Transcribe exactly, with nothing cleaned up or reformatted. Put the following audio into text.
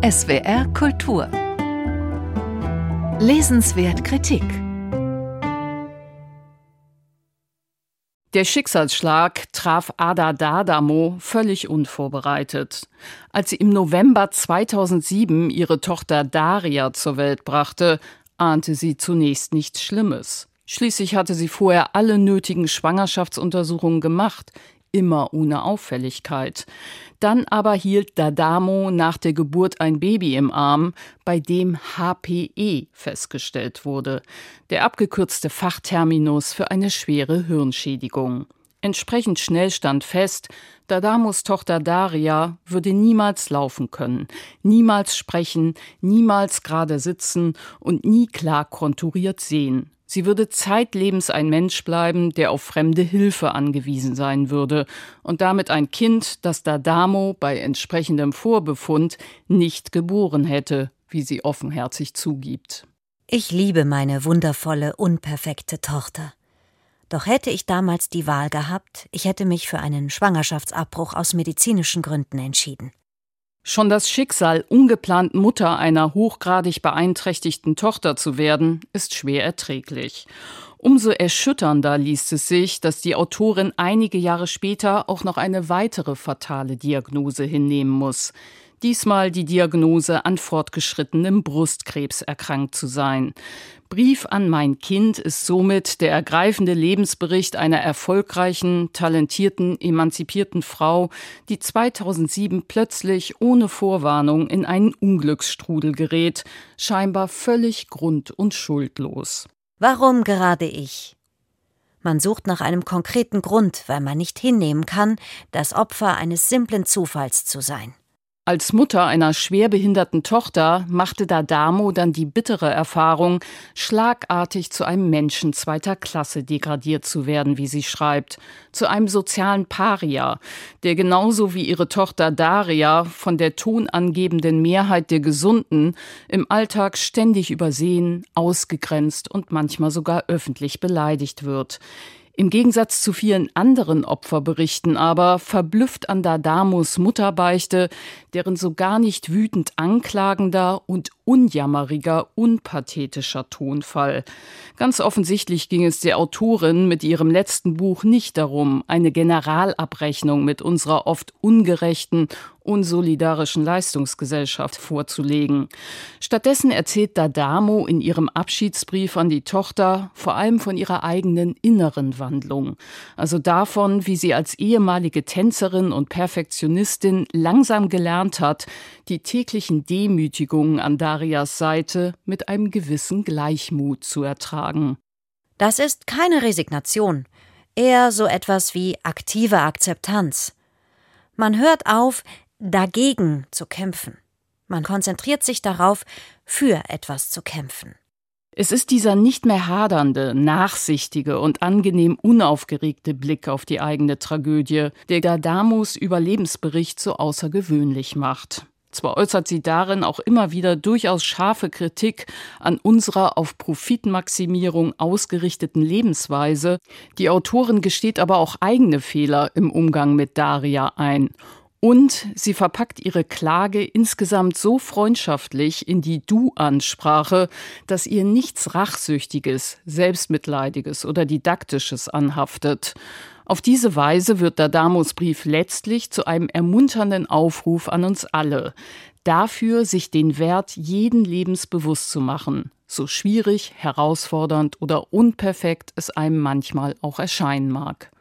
S W R Kultur. Lesenswert Kritik. Der Schicksalsschlag traf Ada D'Adamo völlig unvorbereitet. Als sie im November zweitausendsieben ihre Tochter Daria zur Welt brachte, ahnte sie zunächst nichts Schlimmes. Schließlich hatte sie vorher alle nötigen Schwangerschaftsuntersuchungen gemacht, immer ohne Auffälligkeit. Dann aber hielt D'Adamo nach der Geburt ein Baby im Arm, bei dem H P E festgestellt wurde, der abgekürzte Fachterminus für eine schwere Hirnschädigung. Entsprechend schnell stand fest, D'Adamos Tochter Daria würde niemals laufen können, niemals sprechen, niemals gerade sitzen und nie klar konturiert sehen. Sie würde zeitlebens ein Mensch bleiben, der auf fremde Hilfe angewiesen sein würde und damit ein Kind, das D'Adamo bei entsprechendem Vorbefund nicht geboren hätte, wie sie offenherzig zugibt. Ich liebe meine wundervolle, unperfekte Tochter. Doch hätte ich damals die Wahl gehabt, ich hätte mich für einen Schwangerschaftsabbruch aus medizinischen Gründen entschieden. Schon das Schicksal, ungeplant Mutter einer hochgradig beeinträchtigten Tochter zu werden, ist schwer erträglich. Umso erschütternder liest es sich, dass die Autorin einige Jahre später auch noch eine weitere fatale Diagnose hinnehmen muss. Diesmal die Diagnose, an fortgeschrittenem Brustkrebs erkrankt zu sein. Brief an mein Kind ist somit der ergreifende Lebensbericht einer erfolgreichen, talentierten, emanzipierten Frau, die zweitausendsieben plötzlich ohne Vorwarnung in einen Unglücksstrudel gerät, scheinbar völlig grund- und schuldlos. Warum gerade ich? Man sucht nach einem konkreten Grund, weil man nicht hinnehmen kann, das Opfer eines simplen Zufalls zu sein. Als Mutter einer schwerbehinderten Tochter machte D'Adamo dann die bittere Erfahrung, schlagartig zu einem Menschen zweiter Klasse degradiert zu werden, wie sie schreibt, zu einem sozialen Paria, der genauso wie ihre Tochter Daria von der tonangebenden Mehrheit der Gesunden im Alltag ständig übersehen, ausgegrenzt und manchmal sogar öffentlich beleidigt wird. Im Gegensatz zu vielen anderen Opferberichten aber verblüfft an D'Adamos Mutterbeichte, deren so gar nicht wütend anklagender und unjammeriger, unpathetischer Tonfall. Ganz offensichtlich ging es der Autorin mit ihrem letzten Buch nicht darum, eine Generalabrechnung mit unserer oft ungerechten, unsolidarischen Leistungsgesellschaft vorzulegen. Stattdessen erzählt D'Adamo in ihrem Abschiedsbrief an die Tochter vor allem von ihrer eigenen inneren Wandlung. Also davon, wie sie als ehemalige Tänzerin und Perfektionistin langsam gelernt hat, die täglichen Demütigungen an Darias Seite mit einem gewissen Gleichmut zu ertragen. Das ist keine Resignation, eher so etwas wie aktive Akzeptanz. Man hört auf, dagegen zu kämpfen. Man konzentriert sich darauf, für etwas zu kämpfen. Es ist dieser nicht mehr hadernde, nachsichtige und angenehm unaufgeregte Blick auf die eigene Tragödie, der D'Adamos Überlebensbericht so außergewöhnlich macht. Zwar äußert sie darin auch immer wieder durchaus scharfe Kritik an unserer auf Profitmaximierung ausgerichteten Lebensweise, die Autorin gesteht aber auch eigene Fehler im Umgang mit Daria ein. Und sie verpackt ihre Klage insgesamt so freundschaftlich in die Du-Ansprache, dass ihr nichts Rachsüchtiges, Selbstmitleidiges oder Didaktisches anhaftet. Auf diese Weise wird D'Adamos Brief letztlich zu einem ermunternden Aufruf an uns alle, dafür sich den Wert jeden Lebens bewusst zu machen, so schwierig, herausfordernd oder unperfekt es einem manchmal auch erscheinen mag.